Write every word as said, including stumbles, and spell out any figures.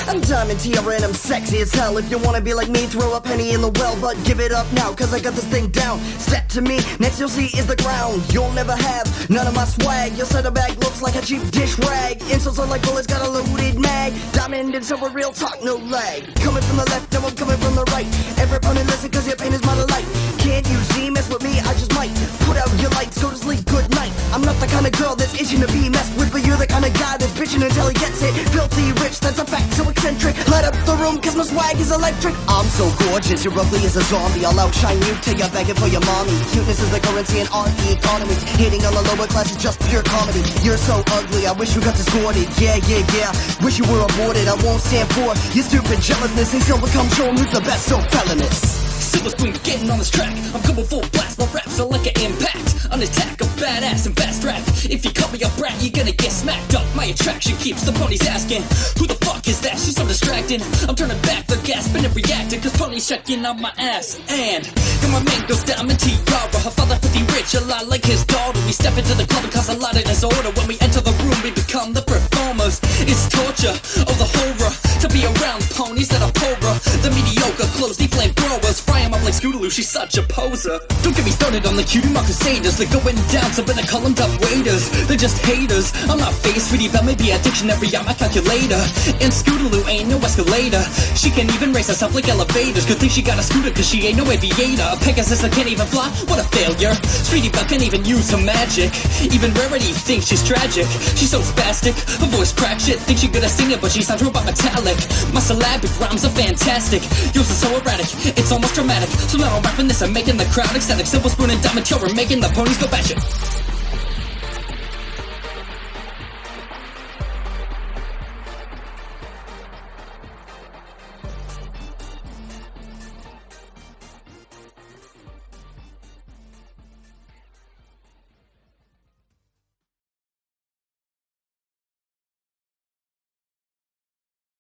I'm Diamond Tiara and I'm sexy as hell. If you wanna be like me, throw a penny in the well, but give it up now, cause I got this thing down. Step to me, next you'll see is the ground. You'll never have none of my swag. Your center bag looks like a cheap dish rag. Insults are like bullets, got a loaded mag. Diamond and silver, real talk, no lag. Coming from the left, and I'm coming from the right. Every opponent listen, cause your pain is my delight. Can't you see, mess with me, I just might. Put out your lights, go to sleep, good night. I'm not the kind of girl that's itching to be messed with, but you're the kind of guy that's bitching until he gets it. Filthy rich, that's a fact, so eccentric. Light up the room, cause my swag is electric. I'm so gorgeous, you're ugly as a zombie. I'll outshine you till you're begging for your mommy. Cuteness is the currency and art the economy. Hating on the lower class is just pure comedy. You're so ugly, I wish you got distorted. Yeah, yeah, yeah, wish you were aborted. I won't stand for your stupid jealousness. And silver come show 'em who's the best, so felonious. Silver spoon getting on this track. I'm coming full blast, my raps are like an impact. On attack, I'm badass and fast rap. If you call me a brat, you're gonna get smacked up. My attraction keeps the ponies asking, who the fuck is that? She's so distracted. I'm turning back the gasping and reacting, cause ponies checking on my ass. And got my man goes Diamond Tiara. Her father pretty rich, a lot like his daughter. We step into the club and cause a lot of disorder. When we enter the room, we become the performers. It's torture, oh the horror, to be around ponies that are poorer. The mediocre clothes, the flame throwers. Fry 'em up like Scootaloo, she's such a poser. Don't get me started on the cutie mark crusaders. They're going down, so better call them dumb waiters. They're just haters, I'm not faced. Sweetie Belle may be a dictionary on my calculator. And Scootaloo ain't no escalator. She can't even raise herself like elevators. Good thing she got a scooter, cause she ain't no aviator. A Pegasus that can't even fly, what a failure. Sweetie Belle can't even use her magic. Even Rarity thinks she's tragic. She's so spastic, her voice crack shit. Thinks she good at singing, but she sounds robot metallic. My syllabic rhymes are fantastic. Yours is so erratic, it's almost dramatic. So now I'm rapping this and making the crowd ecstatic. Silver spoon and Diamond Tiara making the ponies go batshit.